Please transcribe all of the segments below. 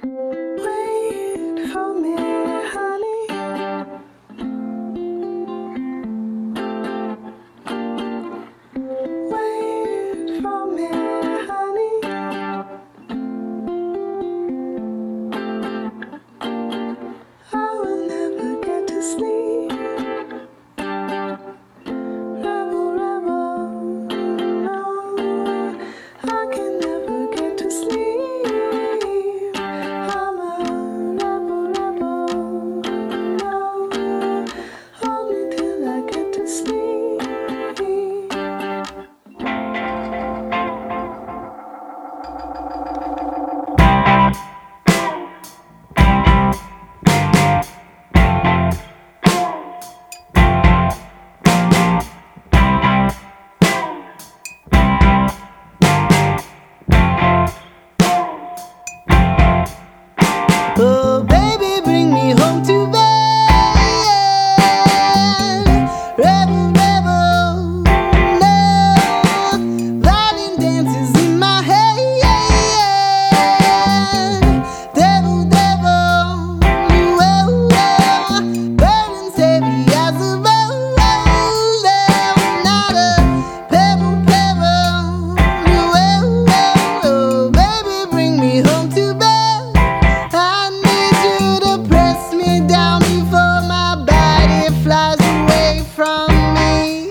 Wait for me, honey. Wait for me, honey. I will never get to sleep. Rebel, rebel, no, I can never get to sleep. I'm a rebel, rebel, no, hold me till I get to sleep. Oh, baby, bring me home to bed. Rebel, rebel, no. Violin dances in my head. Devil, devil, whoa, whoa. Burdens heavy as a boulder. Not a pebble, pebble, whoa, whoa. Baby, bring me home to bed. I need you to press me down before my body flies away from me.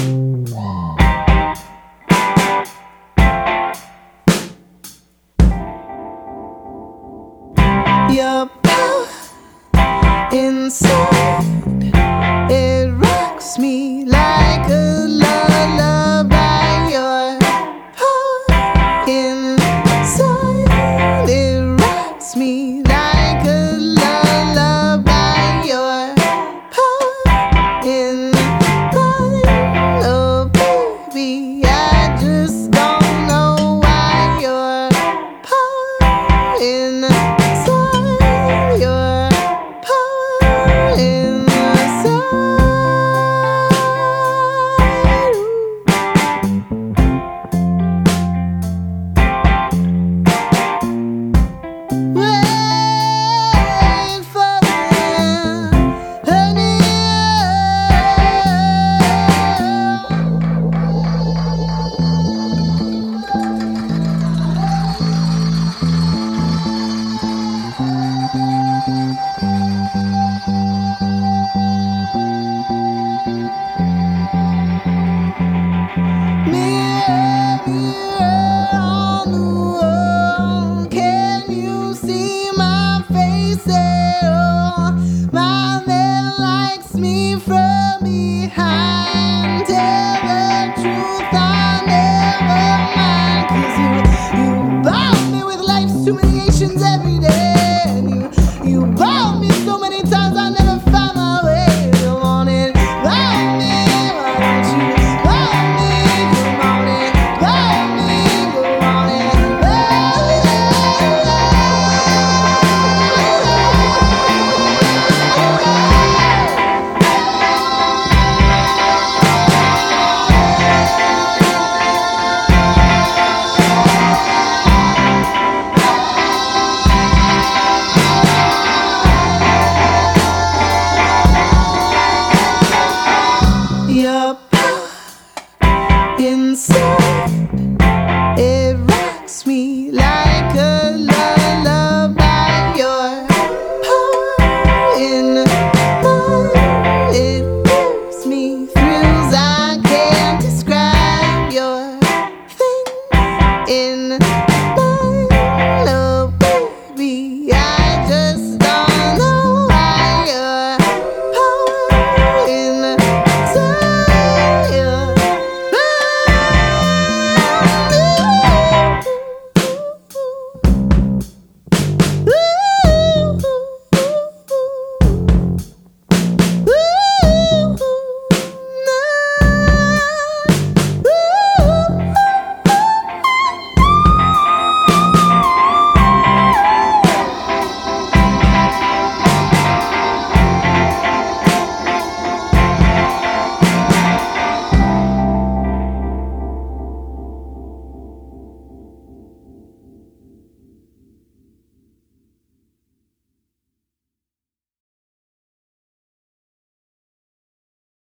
Your power inside, it rocks me like a lullaby. Your power inside, it rocks me like a lullaby. Your power inside, oh baby, I just don't know why. Your power inside, your power inside. Wait for me, honey. Mirror, mirror on the wall, can you see my face at all? My man likes me from behind. Tell the truth, I never mind. 'Cause you bomb me with life's humiliations every day. And you